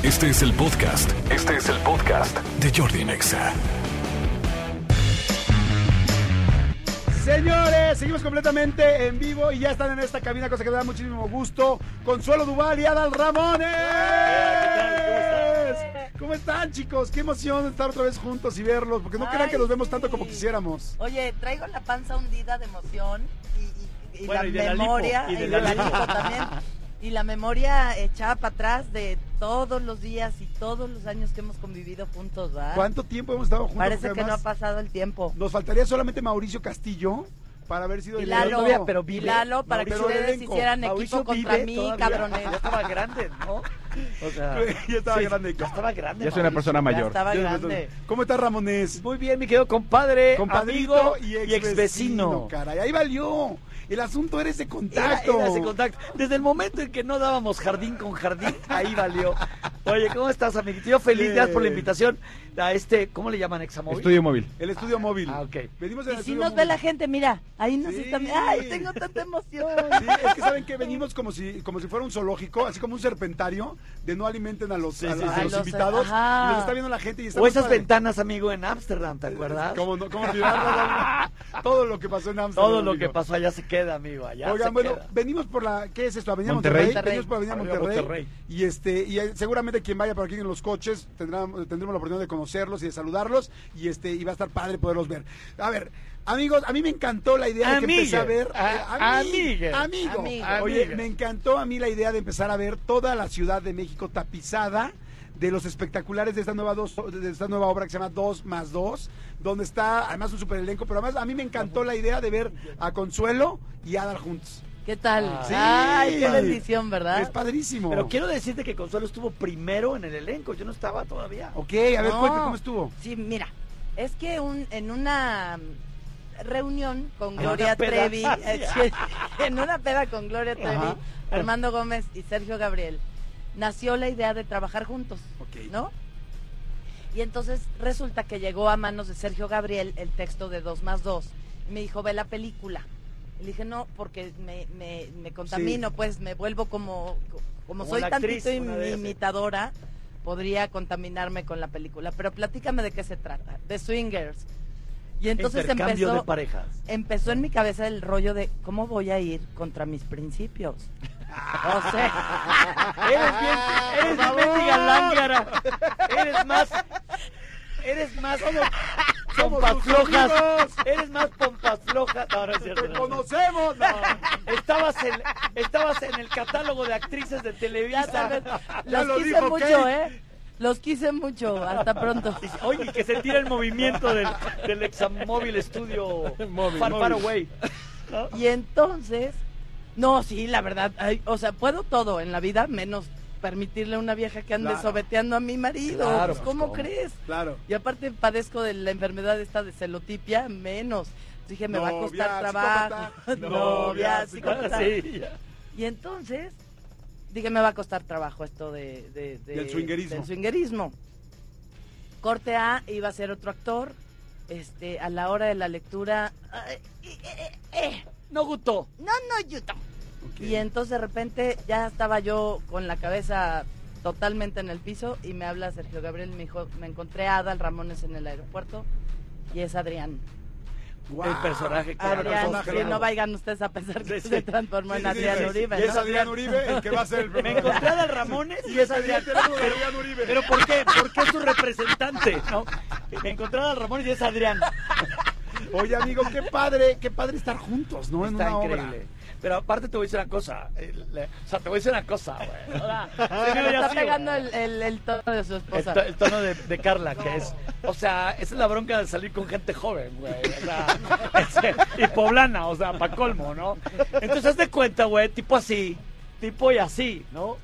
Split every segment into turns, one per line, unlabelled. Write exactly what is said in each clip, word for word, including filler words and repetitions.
Este es el podcast. Este es el podcast de Jordi Nexa.
Señores, seguimos completamente en vivo y ya están en esta cabina, cosa que me da muchísimo gusto. Consuelo Duval y Adal Ramones. ¿Cómo están, chicos? Qué emoción estar otra vez juntos y verlos, porque no Ay, crean que los vemos sí. tanto como quisiéramos.
Oye, traigo la panza hundida de emoción y, y, y
bueno,
la
y de
memoria,
la lipo, y de
y
la,
de la
lipo.
lipo también. Y la memoria echada para atrás de todos los días y todos los años que hemos convivido juntos, ¿verdad?
¿Cuánto tiempo hemos estado juntos?
Parece que no ha pasado el tiempo.
Nos faltaría solamente Mauricio Castillo para haber sido
y
el
Lalo,
elenco.
pero vive, y Lalo para Mauricio que ustedes hicieran Mauricio equipo contra mí, todavía. Cabrones.
Ya estaba grande, ¿no? O sea,
ya estaba
sí,
grande.
Ya estaba grande.
Ya soy una persona mayor.
Ya estaba grande.
¿Cómo estás, Ramones?
Muy bien, mi querido compadre,
Compadrito
amigo
y ex,
y ex vecino.
Caray, ahí valió. El asunto era ese contacto.
Era, era ese contacto. Desde el momento en que no dábamos jardín con jardín, ahí valió. Oye, ¿cómo estás, amiguito? Yo feliz, gracias por la invitación a este, ¿cómo le llaman? ¿Examóvil?
Estudio móvil.
El estudio
ah,
móvil.
Ah, ok.
Venimos del
y si
estudio
nos
móvil.
ve la gente, mira, ahí nos
sí.
están... ¡Ay, tengo tanta emoción!
Sí, es que saben que venimos como si como si fuera un zoológico, así como un serpentario, de no alimenten a los, sí, a, sí, a sí. los, los invitados. Ajá. Y nos está viendo la gente. Y
o esas padre. Ventanas, amigo, en Ámsterdam, ¿te acuerdas?
¿Cómo no? ¿Cómo olvidar? Todo lo que pasó en Ámsterdam.
Todo lo amigo. que pasó allá se queda, amigo. Allá
Oigan,
se
bueno,
queda.
venimos por la... ¿Qué es esto? Avenida
Monterrey.
Monterrey. Venimos por Avenida Monterrey.
Monterrey.
Y, este, y seguramente quien vaya por aquí en los coches tendrá, tendremos la oportunidad de conocerlos y de saludarlos. Y, este, y va a estar padre poderlos ver. A ver... Amigos, a mí me encantó la idea de que empecé a ver...
A,
eh, amigo, amigo.
Amigo.
Oye, me encantó a mí la idea de empezar a ver toda la Ciudad de México tapizada de los espectaculares de esta nueva dos, de esta nueva obra que se llama Dos más Dos, donde está además un super elenco, pero además a mí me encantó la idea de ver a Consuelo y a Adal juntos.
¿Qué tal?
Sí.
Ay, qué bendición, ¿verdad?
Es padrísimo.
Pero quiero decirte que Consuelo estuvo primero en el elenco, yo no estaba todavía.
Ok, a ver,
no.
cuéntame cómo estuvo.
Sí, mira, es que un, en una reunión con Gloria
una
Trevi,
peda.
en una peda con Gloria Trevi, Ajá. Armando Gómez y Sergio Gabriel, nació la idea de trabajar juntos,
okay.
¿no? Y entonces resulta que llegó a manos de Sergio Gabriel el texto de Dos más Dos, y me dijo, ve la película. Y le dije, no, porque me, me, me contamino, sí. pues me vuelvo como, como, como soy tantito actriz, imitadora, podría contaminarme con la película. Pero platícame de qué se trata, de swingers. Y entonces empezó,
de parejas.
empezó en mi cabeza el rollo de cómo voy a ir contra mis principios. O sea,
eres bien, eres bien mendiga lángara. Eres más, eres más como pompas flojas. Eres más pompas flojas. No, no es cierto.
¡Te no, conocemos! No.
Estabas en, estabas en el catálogo de actrices de Televisa.
Ya, Los lo quise dijo, mucho, Kate. ¿eh? Los quise mucho, hasta pronto.
Oye, que se tira el movimiento del, del Examóvil Estudio
móvil,
Far,
móvil.
Far Away.
¿No? Y entonces, no, sí, la verdad, ay, o sea, puedo todo en la vida, menos permitirle a una vieja que ande claro. sobeteando a mi marido.
Claro,
pues, ¿cómo,
¿cómo
crees?
Claro.
Y aparte padezco de la enfermedad esta de celotipia, menos. Dije, me
novia,
va a costar trabajo. Novia, psicópata. Sí, y entonces... Dije, me va a costar trabajo esto de, de, de
del swingerismo.
Del swingerismo. Corte A, iba a ser otro actor. Este, a la hora de la lectura, eh, eh, eh,
no gustó.
No, no gustó. Okay. Y entonces de repente ya estaba yo con la cabeza totalmente en el piso y me habla Sergio Gabriel y me dijo, me encontré a Adal Ramones en el aeropuerto y es Adrián.
Wow.
El personaje,
claro. Adrián, personaje, sí, no vayan ustedes a pensar que sí, se transformó sí, en Adrián sí, Uribe.
Y es Adrián Uribe el que va a ser el
Me encontré a Adal Ramones y es Adrián,
Adrián Uribe.
Pero ¿por qué? Porque es su representante, ¿no? Me encontré a Adal Ramones y es Adrián.
Oye, amigo, qué padre, qué padre estar juntos, ¿no?
Está
en una
increíble.
Obra.
Pero aparte te voy a decir una cosa, el, le, o sea, te voy a decir una cosa, güey. O sea,
está sí, pegando el, el, el tono de su esposa.
El, to, el tono de, de Carla, no. que es, o sea, esa es la bronca de salir con gente joven, güey. O sea, es, y poblana, o sea, pa' colmo, ¿no? Entonces, haz de cuenta, güey, tipo así, tipo y así, ¿no?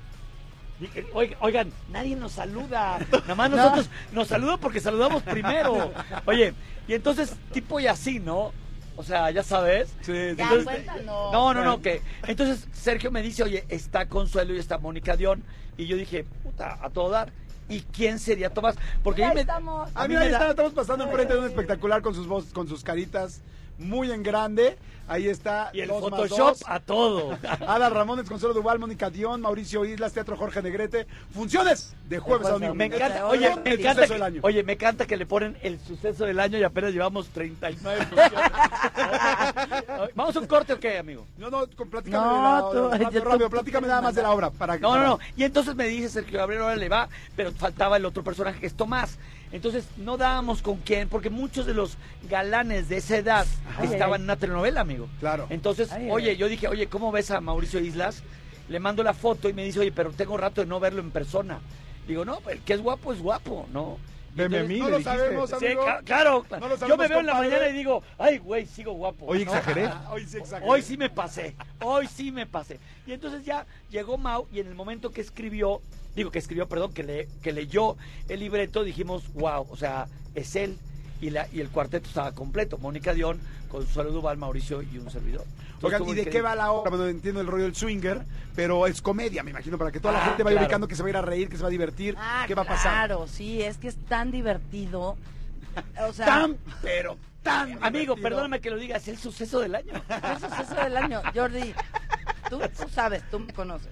Oigan, oigan, nadie nos saluda. Nada más nosotros no. nos saludan porque saludamos primero. Oye, y entonces, tipo y así, ¿no? O sea, ya sabes.
Sí,
ya,
entonces,
cuéntanos.
No, no, no, que entonces Sergio me dice, oye, está Consuelo y está Mónica Dion. Y yo dije, puta, a todo dar. ¿Y quién sería Tomás? Porque
ya
a mí me,
estamos.
A mí, a mí ahí da... estamos pasando enfrente de un espectacular con sus voces, con sus caritas muy en grande. Ahí está.
Y el
dos más
Photoshop
dos.
a todo.
Adal Ramones, Consuelo Duval, Mónica Dion, Mauricio Islas, Teatro Jorge Negrete. Funciones de jueves a domingo.
Me encanta,
Oye,
oye, me
el
encanta,
suceso del año.
que, oye, me encanta que le ponen el suceso del año y apenas llevamos treinta y nueve funciones. ¿Vamos a un corte o qué, amigo?
No, no, con- platícame
No,
de la
tú-
rápido,
yo-
rápido,
tú-
platícame
tú
nada
me
más de la obra. Para,
No,
para-
no, no. Y entonces me dice Sergio Gabriel, ahora le va, pero faltaba el otro personaje que es Tomás. Entonces no dábamos con quién, porque muchos de los galanes de esa edad
Ay,
estaban
ay.
en una telenovela, amigo.
Claro.
Entonces,
Ay,
oye,
ay.
yo dije, oye, ¿cómo ves a Mauricio Islas? Le mando la foto y me dice, oye, pero tengo rato de no verlo en persona. Digo, no, el que es guapo es guapo, ¿no? Y
Veme a
entonces-
mí,
no
le
lo
dijiste.
sabemos,
Sí,
amigo.
ca-
claro,
no lo
yo
sabemos,
me veo en la
compadre.
mañana y digo, ay, güey, sigo guapo.
Hoy
¿no?
exageré. Hoy sí exageré.
Hoy sí me pasé, hoy sí me pasé. Y entonces ya llegó Mau y en el momento que escribió, digo que escribió, perdón, que, le, que leyó el libreto, dijimos, wow, o sea, es él. Y, la, y el cuarteto estaba completo, Mónica Dion, Consuelo Duval, Mauricio y un servidor. Entonces,
Oigan,
estuvo
¿y de
increíble.
qué va la obra? Bueno, entiendo el rollo del swinger, pero es comedia, me imagino, para que toda la
Ah,
gente vaya
claro.
ubicando que se va a ir a reír, que se va a divertir.
Ah,
¿Qué va a pasar?
Claro, sí, es que es tan divertido. O sea,
Tan, pero tan
Amigo,
divertido.
perdóname que lo diga, es el suceso del año.
es el suceso del año. Jordi, tú, tú sabes, tú me conoces.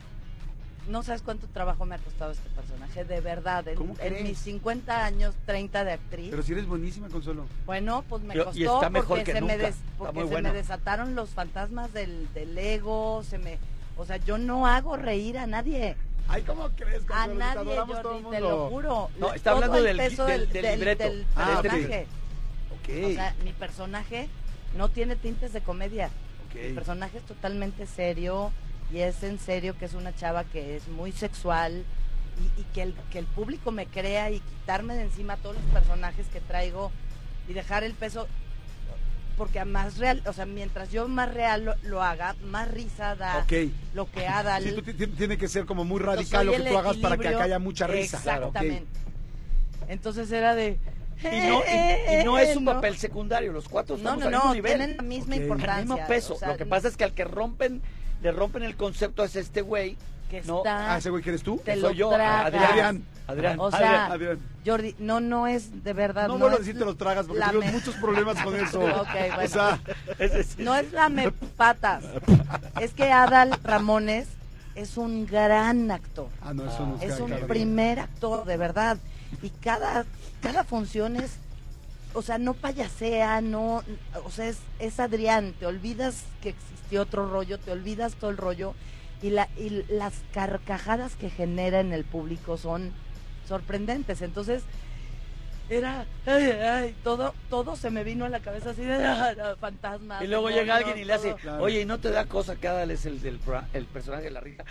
No sabes cuánto trabajo me ha costado este personaje, de verdad. En,
¿Cómo
en
crees?
mis cincuenta años, treinta de actriz.
Pero si eres buenísima, Consuelo.
Bueno, pues me
Yo-
costó
y está mejor
porque,
que
se, me,
nunca.
des-
Está
porque
muy
se
bueno.
me desataron los fantasmas del, del ego, se me, o sea, yo no hago reír a nadie,
Ay, ¿cómo crees,
a
Consuelo? Te
nadie,
adoramos todo el
Jordi, te
mundo.
lo juro.
No,
Le-
está
todo
hablando
el
del-
peso
del- del libreto.
del
Ah, ok.
personaje.
Ok.
O sea, mi personaje no tiene tintes de comedia. Mi
ok.
personaje es totalmente serio y es en serio que es una chava que es muy sexual y, y que, el, que el público me crea y quitarme de encima todos los personajes que traigo y dejar el peso, porque a más real, o sea, mientras yo más real lo, lo haga, más risa da
Ok.
lo que Adal.
Sí, tú ti- ti- tiene que ser como muy
Yo
radical lo
soy
que
el
tú hagas para que
equilibrio.
acá haya mucha risa. Claro, ok.
Exactamente. Entonces era de...
Y no, y, y no es un
¿no?
papel secundario, los cuatro
No,
estamos
no,
al mismo
no,
nivel.
tienen la misma
Ok.
importancia.
Al mismo peso.
o sea,
Lo que pasa es que al que rompen, le rompen el concepto es este güey.
que
no,
está...
Ah, ¿ese güey que eres tú?
Te
que
lo
soy yo,
tragas.
Adrián. Adrián.
O sea,
Adrián.
Jordi, no, no es de verdad.
No,
no
vuelvo a
es
decirte los tragas porque
la
tuvimos
me-
muchos problemas con eso.
Ok, bueno.
O sea,
Ese es-
No es la me patas. Es que Adal Ramones es un gran actor.
ah, no, eso no
Es
queda
un
claro.
primer actor, de verdad. Y cada, cada función es, o sea, no payasea, no, o sea, es, es Adrián. Te olvidas que existió otro rollo, te olvidas todo el rollo. Y, la, y las carcajadas que genera en el público son sorprendentes. Entonces, era, ay, ay, todo, todo se me vino a la cabeza así de ah, ah, fantasmas.
Y luego
demonios,
llega alguien y le hace,
todo.
Claro.
oye, ¿y no te da cosa que Adal es el, del, pro- el personaje de la risa?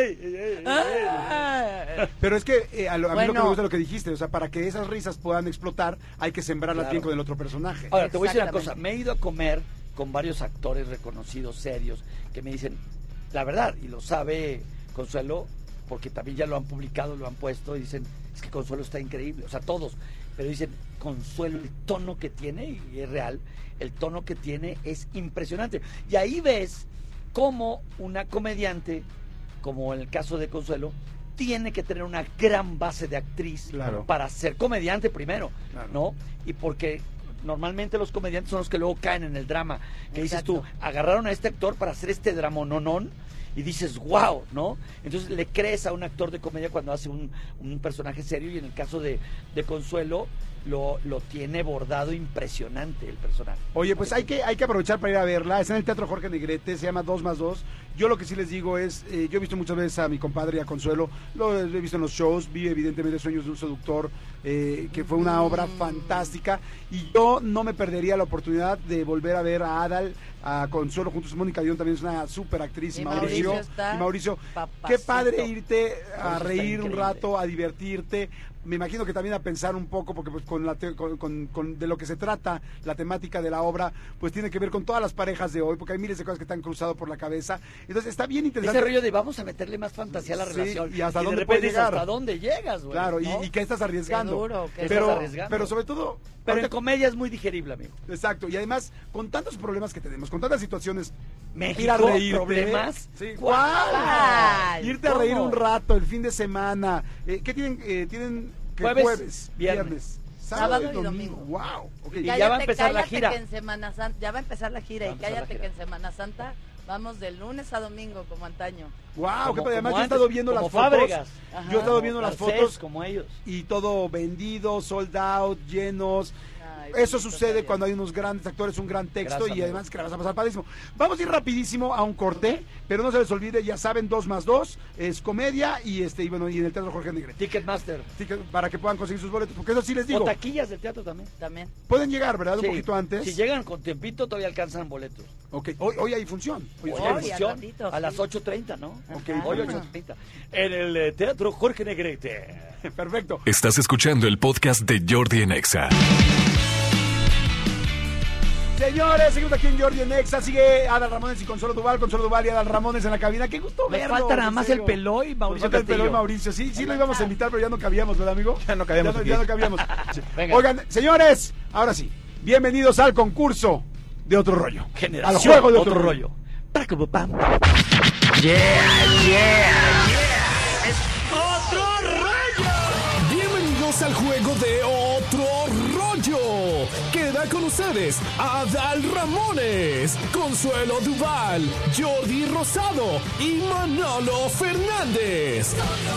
Ah.
Pero es que eh, a, lo- a mí lo que
Bueno.
me gusta es lo que dijiste, o sea, para que esas risas puedan explotar, hay que sembrarlas
Claro.
bien con el otro personaje.
Ahora, te voy a decir una cosa,
Exactamente.
me he ido a comer con varios actores reconocidos, serios, que me dicen, la verdad, y lo sabe Consuelo, porque también ya lo han publicado, lo han puesto, y dicen, es que Consuelo está increíble, o sea, todos, pero dicen, Consuelo, el tono que tiene, y es real, el tono que tiene es impresionante. Y ahí ves cómo una comediante, como en el caso de Consuelo, tiene que tener una gran base de actriz
Claro.
para ser comediante primero,
Claro.
¿no? Y porque normalmente los comediantes son los que luego caen en el drama. Que dices tú,
Exacto.
agarraron a este actor para hacer este dramononón y dices, wow, ¿no? Entonces le crees a un actor de comedia cuando hace un, un personaje serio y en el caso de, de Consuelo lo, lo tiene bordado impresionante el personaje.
Oye, pues hay que, hay que aprovechar para ir a verla. Está en el Teatro Jorge Negrete, se llama dos más dos. Yo lo que sí les digo es, eh, yo he visto muchas veces a mi compadre y a Consuelo, lo he visto en los shows, vi evidentemente Sueños de un Seductor, eh, que fue una obra fantástica, y yo no me perdería la oportunidad de volver a ver a Adal, a Consuelo juntos. Mónica Dion también es una súper actriz, y
Y
Mauricio,
Mauricio está
y Mauricio,
papacito.
qué padre irte a
Mauricio está
reír un
increíble.
rato, a divertirte. Me imagino que también a pensar un poco, porque pues con, la te- con, con- con- de lo que se trata la temática de la obra, pues tiene que ver con todas las parejas de hoy, porque hay miles de cosas que te han cruzado por la cabeza. Entonces está bien interesante.
Ese rollo de vamos a meterle más fantasía a la
Sí,
relación.
y hasta
de
dónde
repente
puede
dices,
llegar.
hasta dónde llegas, güey.
Claro, y,
¿no?
y que estás arriesgando.
Qué duro, qué
pero,
estás arriesgando.
pero sobre todo,
Pero en
ahorita-
comedia es muy digerible, amigo.
exacto, y además, con tantos problemas que tenemos, con tantas situaciones,
México,
ir a reírte,
problemas.
Sí,
¿Cuál?
¿cuál? Irte a reír
¿Cómo?
un rato, el fin de semana. Eh, ¿Qué tienen? Eh, tienen que
Jueves,
jueves,
viernes,
Sábado, sábado y domingo. domingo. Wow. Okay.
Y
cállate,
ya va a empezar la gira.
Que en Semana Santa, ya va a empezar la gira. Y cállate
gira.
que en Semana Santa vamos de lunes a domingo como antaño.
Wow, qué padre. Además yo he estado viendo las
Fábregas.
fotos. Ajá. Yo he estado viendo las fotos
como ellos.
Y todo vendido, sold out, llenos. Ay, eso sucede cuando hay unos grandes actores, un gran texto. Gracias, y además amigo. Que la vas a pasar padrísimo. Vamos a ir rapidísimo a un corte, pero no se les olvide, ya saben, dos más dos es comedia y este y bueno, y en el Teatro Jorge Negrete.
Ticketmaster.
Ticket, para que puedan conseguir sus boletos, porque eso sí les digo.
O taquillas del teatro también.
También.
Pueden llegar, ¿verdad?
Sí.
Un poquito antes.
Si llegan con tiempito todavía alcanzan boletos.
Ok, hoy, hoy hay función. Hoy,
hoy
hay
función
ratito,
a
sí.
las ocho treinta, ¿no?
Ok,
hoy ocho treinta. En el eh, Teatro Jorge Negrete.
Perfecto.
Estás escuchando el podcast de Jordi en Exa.
Señores, seguimos aquí en Jordi en Exa. Sigue Adal Ramones y Consuelo Duval, Consuelo Duval y Adal Ramones en la cabina. Qué gusto
Me
verlos.
falta nada más el Peló y Mauricio
Nos falta el
Castillo.
Peló y Mauricio. Sí, sí lo íbamos a invitar, pero ya no cabíamos, ¿verdad, amigo?
Ya no cabíamos
Ya no,
aquí.
ya no cabíamos. Oigan, señores, ahora sí. Bienvenidos al concurso de Otro Rollo.
Generación
al juego de Otro,
otro
rollo.
rollo. Yeah, yeah, yeah. Es Otro Rollo.
Bienvenidos al juego de Otro Rollo. Queda con ustedes Adal Ramones, Consuelo Duval, Jordi Rosado y Manolo Fernández.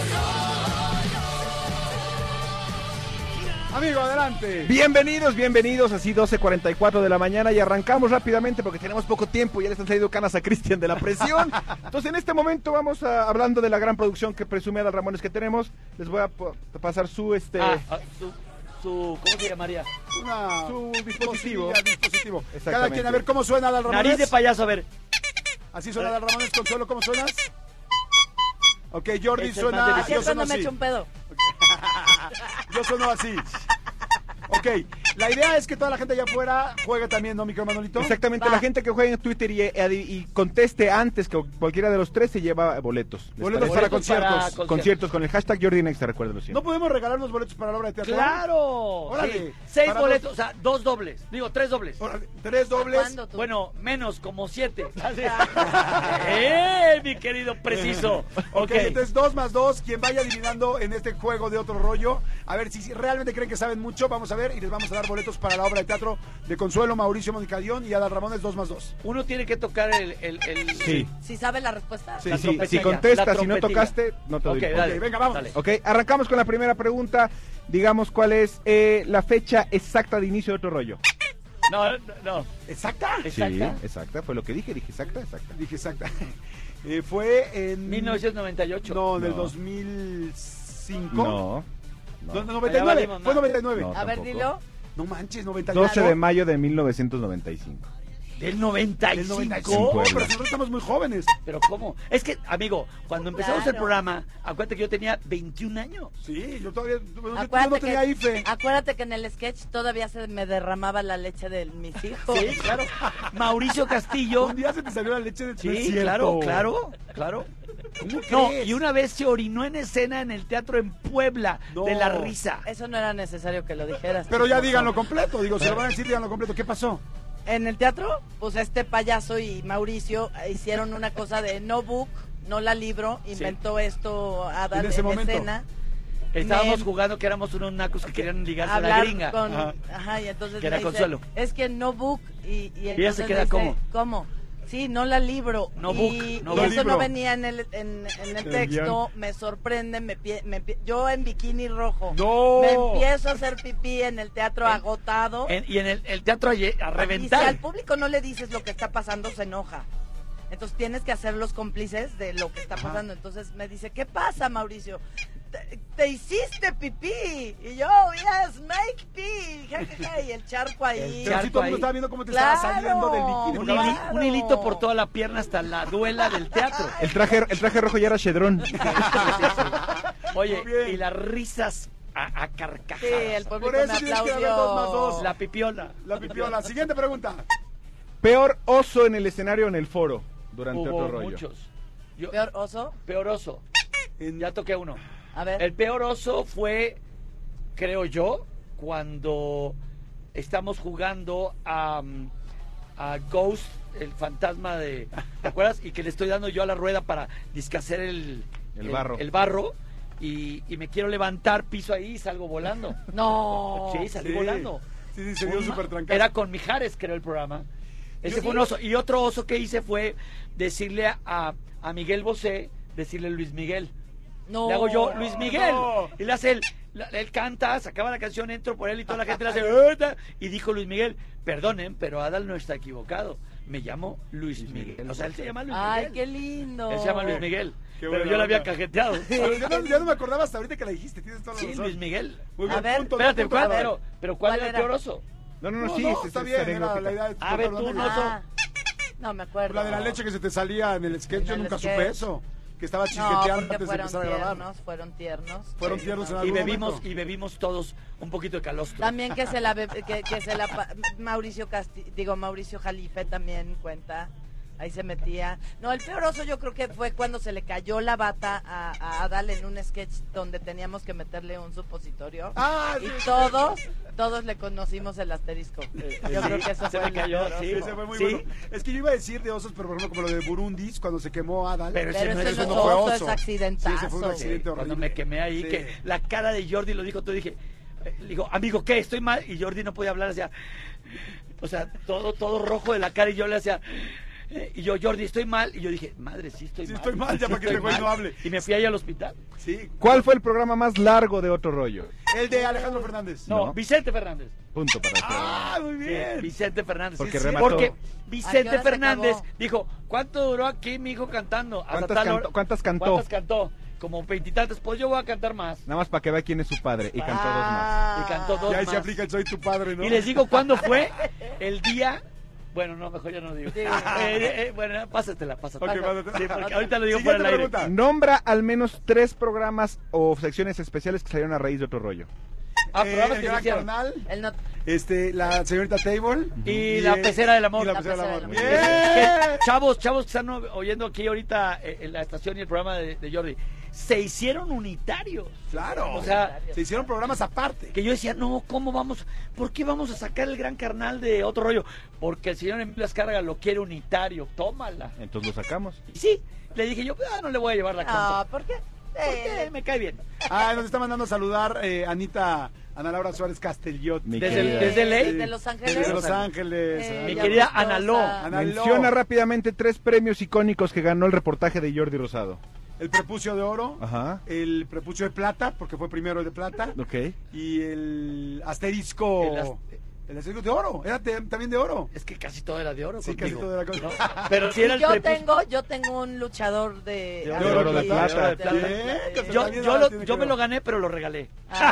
Amigo, adelante.
Bienvenidos, bienvenidos, así doce cuarenta y cuatro de la mañana y arrancamos rápidamente porque tenemos poco tiempo y ya le están saliendo canas a Cristian de la presión. Entonces en este momento vamos a, hablando de la gran producción que presume Adal Ramones que tenemos, les voy a po- pasar su este
Ah, ah, su, su, ¿cómo se llamaría?
Una
su dispositivo.
dispositivo. Cada
Exactamente.
quien a ver cómo suena Adal Ramones.
Nariz de payaso, a ver.
Así suena Adal Ramones. Consuelo, ¿cómo suenas? Ok, Jordi
Es el
suena.
más
Así
delicioso.
Yo
es
sueno
cuando me
así.
echo un pedo.
Yo sueno así. Ok, la idea es que toda la gente allá afuera juegue también, ¿no, micro Manolito?
Exactamente,
Va.
la gente que juegue en Twitter y, y conteste antes que cualquiera de los tres se lleva boletos. ¿Les
Boletos
parece?
para
Boletos para
conciertos.
conciertos.
Conciertos con el hashtag Jordi Nexa, recuérdenlo siempre.
¿No podemos regalarnos boletos para la obra de teatro?
¡Claro!
Órale.
Sí. Seis
Para
boletos,
dos-
o sea, dos dobles. Digo, tres dobles.
Órale, tres dobles.
¿Cuándo tú?
Bueno, menos, como siete. ¡Eh, mi querido preciso!
Ok,
Ok.
entonces dos más dos, quien vaya adivinando en este juego de Otro Rollo, a ver si si realmente creen que saben mucho, vamos a ver y les vamos a dar boletos para la obra de teatro de Consuelo, Mauricio Monicadión y Adal Ramones dos más dos.
Uno tiene que tocar el... el, el-
Sí.
¿Sí sabe la respuesta?
Sí,
Sí,
La
sí,
trompetilla,
si
la
contestas, si no
trompetilla.
tocaste, no te doy
Ok,
punto.
dale.
Ok, venga, vamos.
Dale.
Ok, arrancamos con la primera pregunta. Digamos cuál es eh, la fecha exacta de inicio de Otro Rollo.
No, no, no.
¿Exacta?
¿Exacta?
Sí, exacta, fue lo que dije, dije exacta, exacta.
Dije exacta. Eh, fue en...
mil novecientos noventa y ocho.
No, en el
No.
dos mil cinco.
No,
No,
no.
no, noventa y nueve.
Ya valimos
Fue
más.
noventa y nueve.
No.
A ver,
tampoco.
dilo.
No manches, noventa y nueve.
doce de mayo de mil novecientos noventa y cinco.
Del noventa y
Del noventa y
cinco.
cinco.
Puebla.
Pero nosotros estamos muy jóvenes.
Pero ¿cómo? Es que, amigo, cuando empezamos el
Claro.
programa, acuérdate que yo tenía veintiún años.
Sí, yo todavía yo, yo
Acuérdate,
no tenía
que,
I F E.
acuérdate que en el sketch todavía se me derramaba la leche de mis hijos.
Sí, claro. Mauricio Castillo.
Un día se te salió la leche de tu
Sí, claro, claro, claro.
¿Cómo
No,
crees?
y una vez se orinó en escena en el teatro en Puebla
No.
de la risa.
Eso no era necesario que lo dijeras.
Pero ya
chismoso.
díganlo completo, digo, si lo van a decir, díganlo completo. ¿Qué pasó?
En el teatro, pues este payaso y Mauricio hicieron una cosa de no book, no la libro, inventó esto Adal
En ese momento.
escena.
Estábamos
Me-
jugando que éramos unos nacos que querían ligarse a la
Hablar
gringa.
con,
Ajá.
ajá. Y entonces
Que era
me dice,
Consuelo.
es que no book y, y
ella se
entonces
queda,
dice,
¿cómo?
¿Cómo? Sí, no la libro.
No
y,
book, no
y
book.
eso
libro.
no venía en el, en, en el
El
texto, me sorprende, me, pie- me pie- yo en bikini rojo.
¡No!
Me empiezo a hacer pipí en el teatro
En-
agotado.
En- y en el, el teatro a, lle- a
Y si
reventar.
al público no le dices lo que está pasando, se enoja. Entonces tienes que hacer los cómplices de lo que está pasando. Entonces me dice, ¿qué pasa, Mauricio? Te, te hiciste pipí. Y yo, yes, make pee. Ja, ja, ja, y el charco ahí.
El
Pero
charco
sí, todo el mundo
ahí.
estaba viendo cómo te
Claro.
estaba saliendo del bikini.
Un,
porque
hili-
estabas-
Claro.
un hilito por toda la pierna hasta la duela del teatro.
El traje, el traje rojo ya era Chedrón.
Oye,
Muy bien.
y las risas a, a carcajadas.
Sí, el
Por
público
eso
me
tienes que haber dos más
aplaudió.
dos.
La pipiola.
La pipiola. Siguiente pregunta.
Peor oso en el escenario o en el foro durante
Hubo
Otro Rollo.
muchos. Yo-
Peor oso.
peor oso.
En-
Ya toqué uno.
A ver.
El peor oso fue, creo yo, cuando estamos jugando a, a Ghost, el fantasma de... ¿Te acuerdas? Y que le estoy dando yo a la rueda para discacer el,
El barro.
El barro. y, y me quiero levantar, piso ahí y salgo volando.
No.
Sí, salí
Sí.
volando.
Sí, sí, se dio
Un-
súper trancado.
Era con Mijares, creo, el programa. Ese
Yo-
fue un oso. Y otro oso que hice fue decirle a, a Miguel Bosé, decirle Luis Miguel.
No.
Le hago yo, Luis Miguel.
no.
Y le hace él, la- él canta, sacaba la canción, entro por él y toda la gente le hace. "Ota", y dijo Luis Miguel, perdonen, pero Adal no está equivocado. Me llamo Luis Miguel. O sea, él se llama Luis
Ay,
Miguel.
qué lindo.
Él se llama Luis Miguel.
Qué
Pero
buena
yo la había
onda.
cajeteado.
Pero ya, no, ya no me acordaba hasta ahorita que la dijiste, tienes toda la
Sí,
razón.
Luis Miguel.
Muy
A
bien,
ver,
punto,
Espérate,
punto,
¿cuál,
a ver.
pero, pero ¿cuál,
¿Cuál
era el
era?
peor oso?
No, no, no,
No,
sí,
no,
es-
está
es
bien, era
anecdótica.
la idea de
A ver, tú,
contar
un
una
oso.
Ah, no me acuerdo.
La de la leche que se te salía en el sketch,
En
yo
el
nunca
sketch.
supe eso. Que estaba
No,
chisqueteando
porque
antes de
fueron
empezar a grabar.
tiernos, fueron tiernos.
Fueron
Sí,
tiernos en
no.
algún
Y bebimos,
momento.
y bebimos todos un poquito de calostro.
También que se la be- que, que se la pa- Mauricio Casti digo Mauricio Jalife también cuenta. Ahí se metía. No, el peor oso yo creo que fue cuando se le cayó la bata a, a Adal en un sketch donde teníamos que meterle un supositorio.
Ah, sí.
Y todos, todos le conocimos el asterisco. Yo
Sí,
creo que eso
se
fue
me
el
cayó,
peor
sí.
oso.
Ese fue muy
Sí.
bueno. Es que yo iba a decir de osos, pero por ejemplo, como lo de Burundis, cuando se quemó Adal.
Pero ese
Pero
no
ese
es
no
un
es
no fue
oso,
oso.
es accidentazo.
Sí, ese fue un accidente horrible.
Cuando me quemé ahí,
Sí.
que la cara de Jordi lo dijo todo, dije, eh, le digo, amigo, ¿qué? Estoy mal. Y Jordi no podía hablar, hacía, o sea, todo, todo rojo de la cara y yo le hacía, eh, y yo, Jordi, estoy mal. Y yo dije, madre, sí estoy
Sí,
mal.
estoy mal, ya para que
estoy
este güey
mal.
no hable.
Y me fui ahí al hospital.
Sí.
¿Cuál fue el programa más largo de Otro Rollo?
El de Alejandro Fernández.
No,
No.
Vicente Fernández.
Punto para este.
Ah, muy
Sí,
bien.
Vicente Fernández.
Porque
Sí,
remató.
Porque
¿A qué
Vicente
hora se
Fernández
acabó?
dijo, ¿cuánto duró aquí mi hijo cantando? Hasta
¿Cuántas
tal
cantó-
hora.
cuántas cantó?
¿Cuántas cantó? Como veintitantos. Pues yo voy a cantar más.
Nada más para que vea quién es su padre. Y cantó dos más.
Ah.
Y cantó dos
Y ahí se
más.
aplica el soy tu padre, ¿no?
Y les digo cuándo fue el día. Bueno, no, mejor ya no digo.
Sí.
Eh, eh, bueno, pásatela, pásatela.
Ok, pásate.
Sí, porque ahorita lo digo por
Siguiente
el aire.
pregunta.
Nombra al menos tres programas o secciones especiales que salieron a raíz de Otro Rollo.
Ah,
Eh,
programas
el
que
gran
hicieron.
carnal,
El no-
este, la señorita Table
Y la pecera del amor.
Y la
La
pecera del
pecera
amor.
del
Bien.
amor.
Que, chavos, chavos que están oyendo aquí ahorita eh, en la estación y el programa de, de Jordi, se hicieron unitarios.
Claro.
O sea,
se hicieron programas aparte.
que yo decía, no, ¿cómo vamos? ¿Por qué vamos a sacar el gran carnal de Otro Rollo? Porque el señor Emilio Azcárraga lo quiere unitario, tómala.
Entonces lo sacamos.
Y sí, le dije yo, ah, no le voy a llevar la
Ah,
contra.
¿por qué?
Porque
Eh,
me cae bien.
Ah, nos está mandando a saludar eh, Anita, Ana Laura Suárez Castellot.
Mi
Desde,
querida.
el- desde ley.
de Los Ángeles.
Desde Los Ángeles.
Eh,
Mi
ella
querida
gustosa.
Ana Lo.
Ana Lo.
Menciona rápidamente tres premios icónicos que ganó el reportaje de Jordi Rosado.
El prepucio de oro.
Ajá.
El prepucio de plata, porque fue primero el de plata.
Ok.
Y el asterisco.
El as-
El asterisco de oro. Era te- también de oro.
Es que casi todo era de oro
Sí, casi
contigo.
todo era cosa.
¿no? Pero si era el
yo
prepucio-
tengo, yo tengo un luchador de,
De
oro, de
sí,
plata.
de plata.
Bien, que se
Yo,
También
yo,
ahora
lo-
tiene
yo
que
me
ver.
lo gané, pero lo regalé.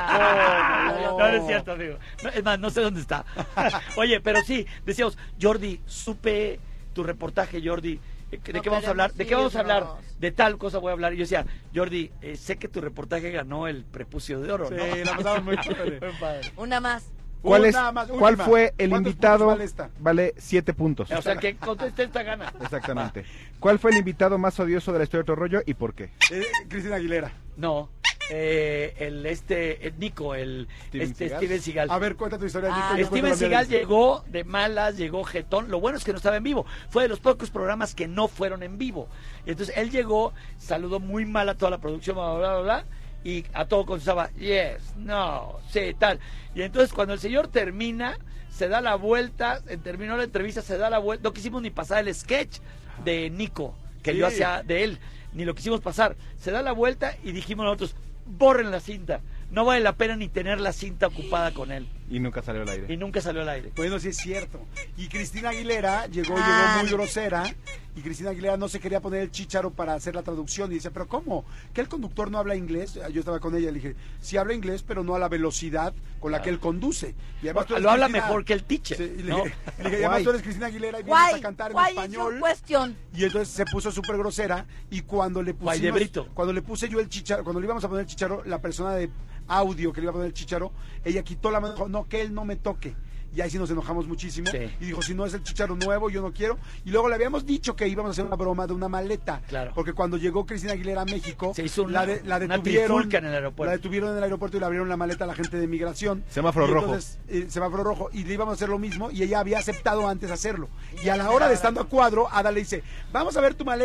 Ah,
No,
no,
No, no es cierto, amigo. No, es más, no sé dónde está. Oye, pero sí, decíamos, Jordi, supe tu reportaje, Jordi. eh, ¿De
No
qué vamos a hablar? ¿De qué vamos a
queremos
hablar?
irnos.
De tal cosa voy a hablar. Y yo decía, Jordi, eh, sé que tu reportaje ganó el prepucio de oro,
Sí,
¿no?
la pasamos muy padre.
Muy padre.
Una más.
¿Cuál, es,
Una más,
¿cuál
última.
fue el
¿Cuántos
invitado?
puntos vale esta?
Vale siete puntos.
O sea, que conteste esta gana.
Exactamente. ¿Cuál fue el invitado más odioso de la historia de Otro Rollo y por qué?
Eh, Cristina Aguilera.
No, eh, el este, el Nico, el
Steven
este
Seagal.
Steven Seagal.
A ver, cuenta tu historia.
Ah,
Nico, yo cuento
Steven
la mía
Seagal
de-
llegó de malas, llegó jetón. Lo bueno es que no estaba en vivo. Fue de los pocos programas que no fueron en vivo. Y entonces él llegó, saludó muy mal a toda la producción, bla, bla, bla, bla, y a todo contestaba, yes, no, sí, tal. Y entonces cuando el señor termina, se da la vuelta, eh, terminó la entrevista, se da la vuelta. No quisimos ni pasar el sketch de Nico, que
Sí.
yo hacía de él, ni lo quisimos pasar. Se da la vuelta y dijimos nosotros, borren la cinta. No vale la pena ni tener la cinta ocupada con él.
Y nunca salió al aire.
Y nunca salió al aire.
Bueno, sí es cierto. Y Cristina Aguilera llegó,
Ah.
llegó muy grosera. Y Cristina Aguilera no se quería poner el chícharo para hacer la traducción. Y dice, ¿pero cómo? ¿Que el conductor no habla inglés? Yo estaba con ella. Le dije, sí habla inglés, pero no a la velocidad con la que él conduce. Y además tú eres
Lo habla
Cristina-
mejor que el teacher.
Sí, y le
¿no?
dije, le dije, y además tú eres Cristina Aguilera y vienes
Why?
a cantar en
Why is
español.
your question?
Y entonces se puso súper grosera y cuando le
Guay de
pusimos,
Brito.
cuando le puse yo el chicharo, cuando le íbamos a poner el chicharo, la persona de audio que le iba a poner el chicharo, ella quitó la mano y dijo, no, que él no me toque. Y ahí sí nos enojamos muchísimo.
Sí.
Y dijo, si no es el chicharo nuevo, yo no quiero. Y luego le habíamos dicho que íbamos a hacer una broma de una maleta.
Claro.
Porque cuando llegó Cristina Aguilera a México,
Se hizo una-
la, de, la
una
detuvieron.
trifulca en el aeropuerto.
La detuvieron en el aeropuerto y le abrieron la maleta a la gente de migración.
Semáforo
Y
rojo.
entonces, eh, semáforo rojo. Y le íbamos a hacer lo mismo y ella había aceptado antes hacerlo. Y a la hora de estando a cuadro, Ada le dice, vamos a ver tu maleta.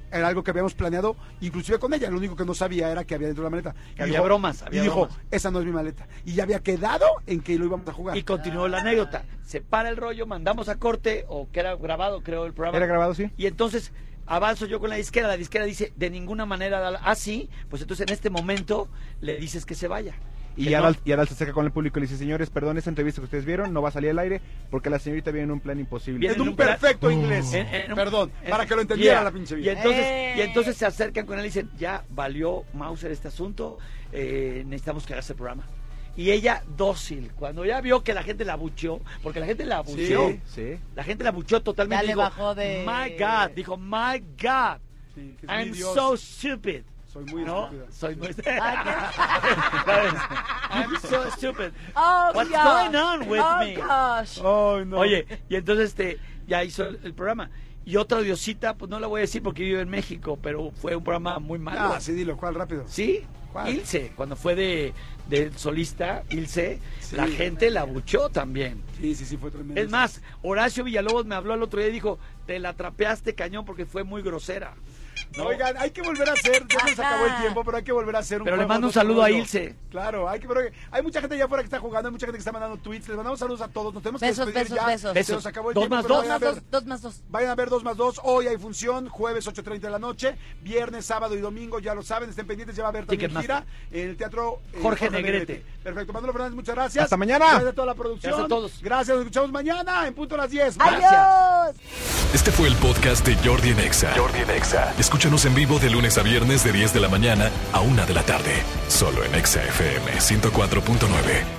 era algo que habíamos planeado, inclusive con ella. Lo único que no sabía era que había dentro de la maleta.
Que había bromas, había
y dijo,
bromas.
esa no es mi maleta. Y ya había quedado en que lo íbamos a jugar.
Y continuó la anécdota. Se para el rollo, mandamos a corte, o que era grabado, creo, el programa.
Era grabado, sí.
Y entonces avanzo yo con la disquera. La disquera dice, de ninguna manera, ah, sí, pues entonces en este momento le dices que se vaya.
Y
Que
Adal,
no.
y Adal se acerca con el público y le dice, señores, perdón, esa entrevista que ustedes vieron no va a salir al aire porque la señorita viene en un plan imposible.
Viene
En
en
un
un plan-
perfecto inglés.
En- en un-
Perdón,
en-
para que lo entendiera
yeah.
la pinche
Y
vida.
entonces,
¡Eh!
y entonces se acercan con él y dicen, ya valió Mauser este asunto, eh, necesitamos que hagas el programa. Y ella dócil, cuando ya vio que la gente la abucheó, porque la gente la abucheó,
Sí, sí.
la gente la abucheó totalmente.
Ya le
dijo,
bajó de-
My God, dijo, my God,
Sí, que es mi
I'm
Dios.
so stupid.
Soy muy
¿No?
estúpida.
Soy muy
Ah,
¿Sabes? I'm so stupid.
Oh,
What's
gosh.
going on with
oh,
me?
gosh.
Ay, no.
Oye, y entonces este ya hizo el, el programa. Y otra odiosita, pues no la voy a decir porque vive en México, pero fue un programa muy malo.
Ah, sí, dilo, ¿cuál? Rápido.
¿Sí?
¿Cuál?
Ilse, cuando fue de, de solista, Ilse,
Sí.
la gente la buchó también.
Sí, sí, sí, fue tremendo.
Es más, Horacio Villalobos me habló el otro día y dijo, te la trapeaste cañón porque fue muy grosera. ¿no?
Oigan, hay que volver a hacer, ya se nos
Ajá.
acabó el tiempo, pero hay que volver a hacer un
Pero le
juego
mando un
de otro
saludo a
rollo.
Ilse.
Claro, hay que, pero hay mucha gente allá afuera que está jugando, hay mucha gente que está mandando tweets, les mandamos saludos a todos, nos tenemos
Besos,
que despedir
besos,
ya.
besos.
Se
Besos.
nos acabó el
Dos
tiempo,
más
pero
dos.
Dos
vayan
más
a ver-
dos, dos más dos.
Vayan a ver dos más dos, hoy hay función, jueves ocho treinta de la noche, viernes, sábado y domingo, ya lo saben, estén pendientes, ya va a haber también
Ticketmaster.
gira en el teatro eh,
Jorge Negrete.
Perfecto, Manolo Fernández, muchas gracias.
Hasta mañana.
Gracias a toda la producción.
Gracias a todos.
Gracias, nos escuchamos mañana en punto a las diez.
¡Adiós!
Este fue el podcast de Jordi en Exa. Jordi en Exa. Escúchanos en vivo de lunes a viernes de diez de la mañana a una de la tarde. Solo en Exa F M ciento cuatro punto nueve.